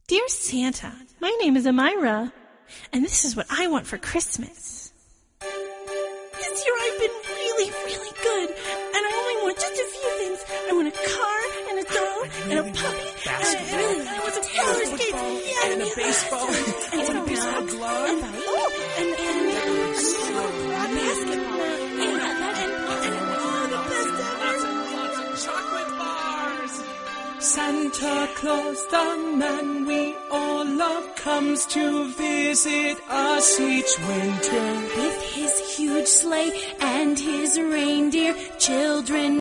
Dear Santa, my name is Amira, and this is what I want for Christmas. This year I've been really, really good, and I only want just a few things. I want a car, and a dog, and a puppy, and I want some roller skates, and a baseball, and a baseball glove, and a basketball, and the best ever. lots of chocolate bars. Santa Claus, the man we all love, comes to visit us each winter. With his huge sleigh and his reindeer, children